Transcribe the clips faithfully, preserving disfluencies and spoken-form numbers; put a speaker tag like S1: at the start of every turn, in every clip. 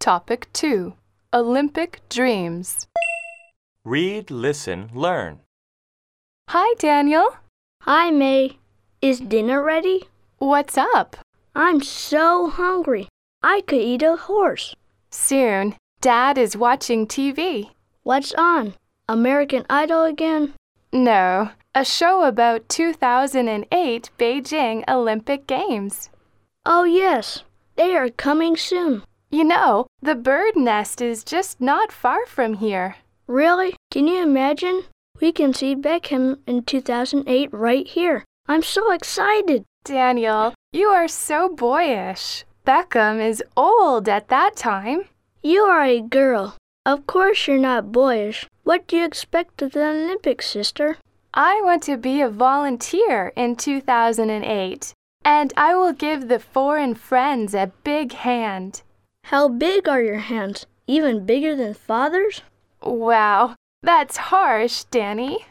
S1: Topic two. Olympic Dreams.
S2: Read, listen, learn.
S1: Hi, Daniel.
S3: Hi, May. Is dinner ready?
S1: What's up?
S3: I'm so hungry. I could eat a horse.
S1: Soon. Dad is watching T V.
S3: What's on? American Idol again?
S1: No, a show about two thousand eight Beijing Olympic Games.
S3: Oh, yes. They are coming soon.
S1: You know, the bird nest is just not far from here.
S3: Really? Can you imagine? We can see Beckham in two thousand eight right here. I'm so excited.
S1: Daniel, you are so boyish. Beckham is old at that time.
S3: You are a girl. Of course you're not boyish. What do you expect of the Olympics, sister?
S1: I want to be a volunteer in two thousand eight, and I will give the foreign friends a big hand.
S3: How big are your hands? Even bigger than father's?
S1: Wow, that's harsh, Danny.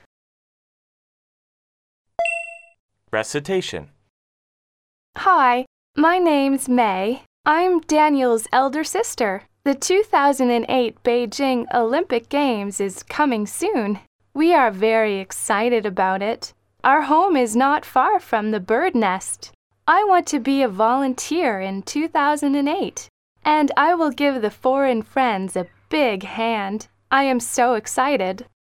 S2: Recitation.
S1: Hi, my name's May. I'm Daniel's elder sister. The two thousand eight Beijing Olympic Games is coming soon. We are very excited about it. Our home is not far from the bird nest. I want to be a volunteer in two thousand eight, and I will give the foreign friends a big hand. I am so excited.